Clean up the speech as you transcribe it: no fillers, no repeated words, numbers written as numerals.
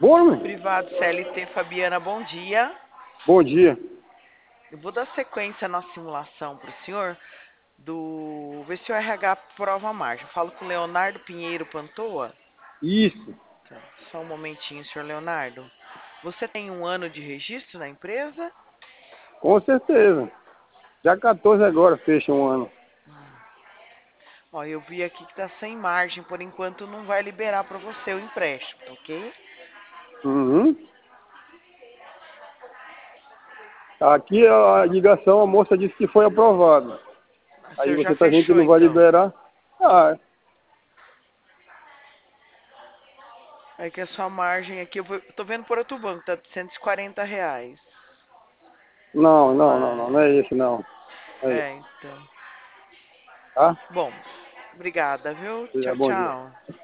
Bom, né? Privado CLT Fabiana, bom dia. Bom dia. Eu vou dar sequência na simulação para o senhor ver se o RH aprova a margem. Eu falo com o Leonardo Pinheiro Pantoa. Isso, Tá, só um momentinho, senhor Leonardo. Você tem 1 ano de registro na empresa? com certeza. Já 14 agora, fecha um ano. Ó, eu vi aqui que está sem margem, por enquanto não vai liberar para você o empréstimo, tá ok? Uhum. Aqui a ligação, a moça disse que foi aprovado. O Aí senhor já você tá dizendo que fechou não vai então? liberar. Ah, É que a sua margem aqui, eu tô vendo por outro banco, tá de R$ 140. não é Mas, esse não. É esse, então. tá? Bom, obrigada, viu? Tchau, Bom dia. tchau.